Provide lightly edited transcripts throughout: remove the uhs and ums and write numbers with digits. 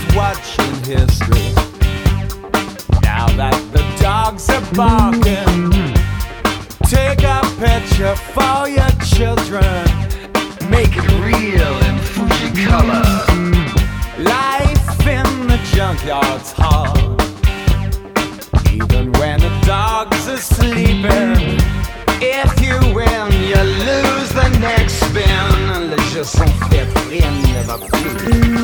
watching history. Now that the dogs are barking, take a picture for your children. Make it real in Fuji color. Life in the junkyard's hard, even when the dogs are sleeping. If you win, you lose the next spin. Les jeux sont faits, rien ne va plus.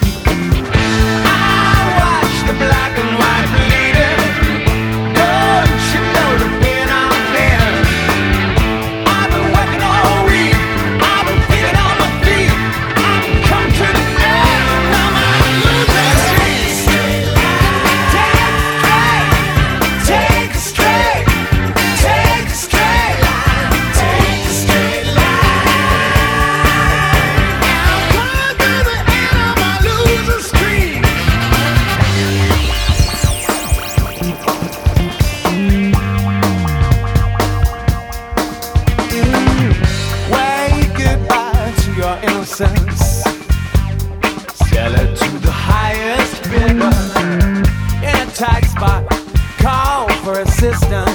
I watch the black and white bleeding. Don't you know the pain I'm feeling? I've been working all week. I've been feeling on my feet. I've come to the end of my losing streak. Take a straight, take a straight line, take a straight line. I'm coming to the end of my losing streak. Wave goodbye to your innocence. Sell it to the highest bidder. In a tight spot, call for assistance.